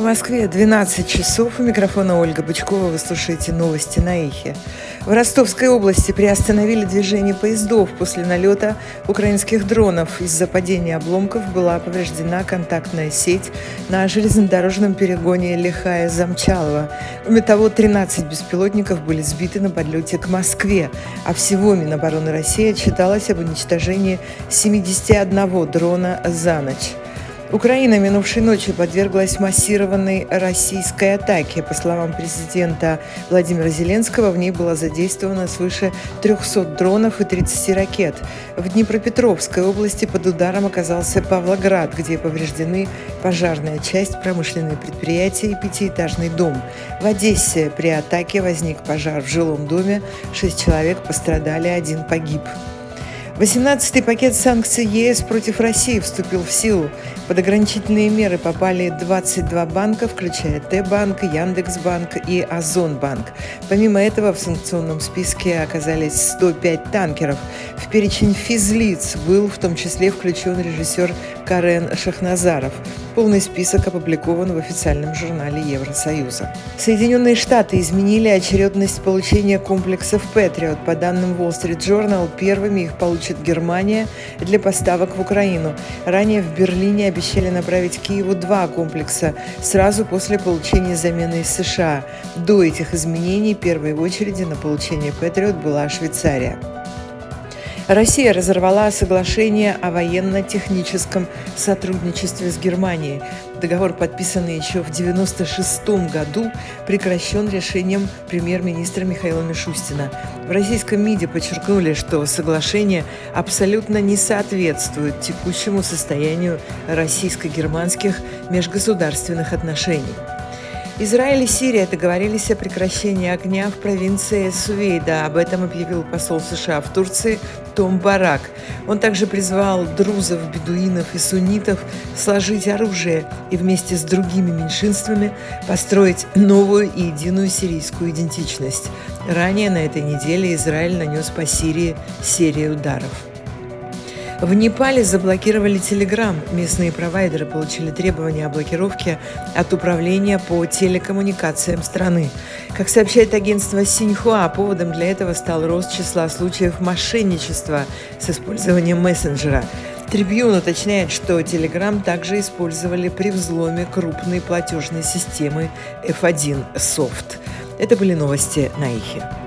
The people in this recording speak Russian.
Москве 12 часов. У микрофона Ольга Бычкова. Вы слушаете новости на Эхе. В Ростовской области приостановили движение поездов после налета украинских дронов. Из-за падения обломков была повреждена контактная сеть на железнодорожном перегоне Лихая-Замчалово. Кроме того, 13 беспилотников были сбиты на подлете к Москве, а всего Минобороны России отчиталось об уничтожении 71 дрона за ночь. Украина минувшей ночью подверглась массированной российской атаке. По словам президента Владимира Зеленского, в ней было задействовано свыше 300 дронов и 30 ракет. В Днепропетровской области под ударом оказался Павлоград, где повреждены пожарная часть, промышленные предприятия и пятиэтажный дом. В Одессе при атаке возник пожар в жилом доме, 6 человек пострадали, 1 погиб. 18-й пакет санкций ЕС против России вступил в силу. Под ограничительные меры попали 22 банка, включая Т-банк, Яндекс.Банк и Озонбанк. Помимо этого в санкционном списке оказались 105 танкеров. В перечень физлиц был в том числе включен режиссер Карен Шахназаров. Полный список опубликован в официальном журнале Евросоюза. Соединенные Штаты изменили очередность получения комплексов Patriot. По данным Wall Street Journal, первыми их получит Германия для поставок в Украину. Ранее в Берлине обещали направить Киеву 2 комплекса сразу после получения замены из США. До этих изменений первой в очереди на получение Patriot была Швейцария. Россия разорвала соглашение о военно-техническом сотрудничестве с Германией. Договор, подписанный еще в 1996 году, прекращен решением премьер-министра Михаила Мишустина. В российском МИДе подчеркнули, что соглашение абсолютно не соответствует текущему состоянию российско-германских межгосударственных отношений. Израиль и Сирия договорились о прекращении огня в провинции Сувейда. Об этом объявил посол США в Турции Том Барак. Он также призвал друзов, бедуинов и суннитов сложить оружие и вместе с другими меньшинствами построить новую и единую сирийскую идентичность. Ранее на этой неделе Израиль нанес по Сирии серию ударов. В Непале заблокировали Telegram. Местные провайдеры получили требования о блокировке от Управления по телекоммуникациям страны. Как сообщает агентство Синьхуа, поводом для этого стал рост числа случаев мошенничества с использованием мессенджера. Трибьюн уточняет, что Telegram также использовали при взломе крупной платежной системы F1 Soft. Это были новости на Эхе.